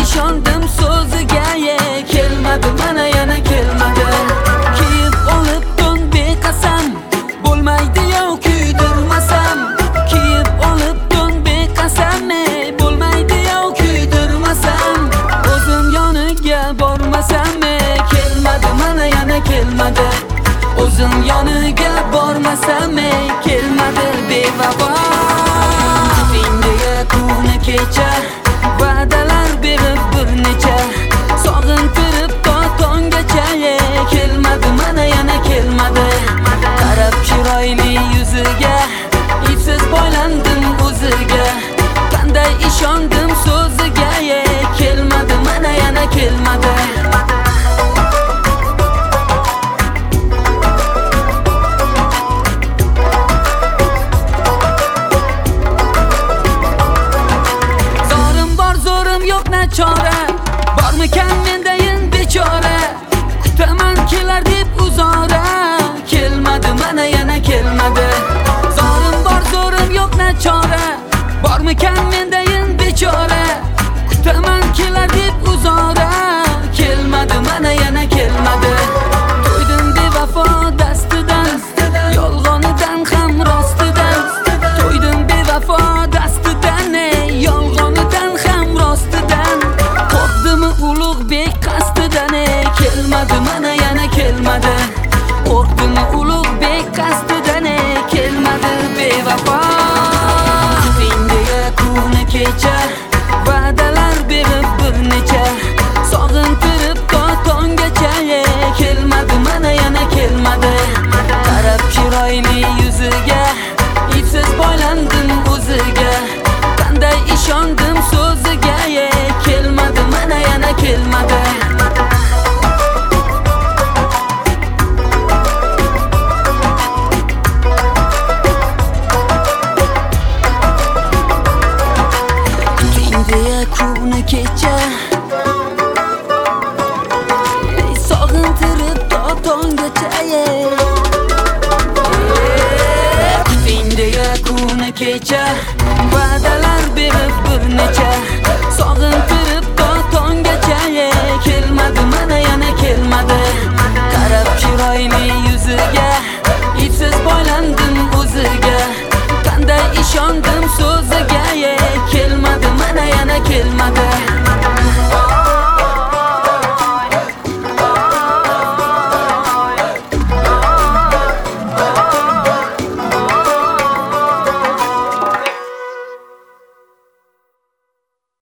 ishondim so'ziga, kelmadi, mana yana kelmadi. Kiyib olib to'n beqasam, bo'lmaydi-yu kuydirmasam. Kiyib olib to'n beqasam, bo'lmaydi-yu kuydirmasam. O'zim yoniga bormasam, kelmadi, mana yana kelmadi. O'zim yoniga bormasam, kelmadi bevafo. Kuni kecha va'dalar berib bir necha, sog'intirib to tonggacha, kelmadi, mana yana kelmadi. Qarab chiroyli yuziga, ipsiz boylandim o'ziga. Qanday ishondim so'ziga, kelmadi, mana yana kelmadi. Yo'q nachora, bormikan mendayin bechora. Kutaman kelar deb uzora, kelmadi, mana yana kelmadi. Zorim bor, zo'rim yo'q nachora, bormikan mendayin bechora. Kutaman kelar deb uzora, kelmadi, mana yana kelmadi. To'ydim bevafo dastidan, yolg'onidan ham rostidan. To'ydim bevafo dastidan, yolg'onidan ham rostidan. Qo'rqdimi Ulug'bek qasdidan, kelmadi, mana yana kelmadi. Qo'rqdimi Ulug'bek qasdidan, kelmadi bevafo. Senga kuni kecha va'dalar berib bir necha, sog'intirib to tonggacha, kelmadi, mana yana kelmadi. Qarab chiroyli yuziga, ipsiz boylandim o'ziga. Qanday ishondim so'ziga, kelmadi, mana yana kelmadi. Senga kuni kecha sog'intirib to tonggacha, senga kuni kecha va'dalar berib bir necha,